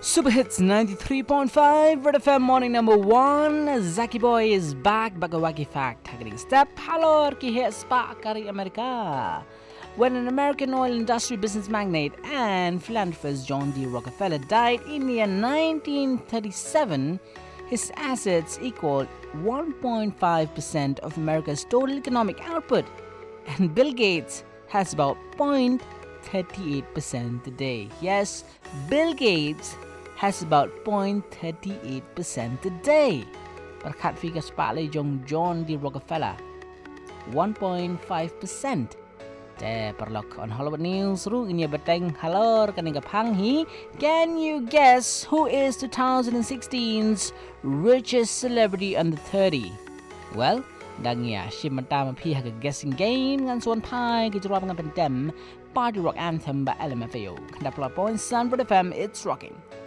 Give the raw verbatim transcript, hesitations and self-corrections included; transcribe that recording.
Super Hits ninety-three point five Red F M morning number one. Zaki Boy is back. Bagawaki fact. Hagering step. Hello, ki hit spark kari America. When an American oil industry business magnate and philanthropist John D. Rockefeller died in the year nineteen thirty-seven, his assets equaled one point five percent of America's total economic output, and Bill Gates has about zero point three eight percent today. Yes, Bill Gates has about zero point three eight percent today. ប្រកាស figure ច្បាស់លេយង John D. Rockefeller one point five percent តែប្រឡក on Hollywood News រូបនេះបតេង Hello កនឹងកផាំង he Can you guess who is twenty sixteen's richest celebrity under thirty? Well, ดังนี้ชิมตามพี่หาก guessing game งานส่วนพายกิจวัตรงานเป็นเต็ม Party Rock Anthem by L M F A O ขณะปลอด point Sun for the fam it's rocking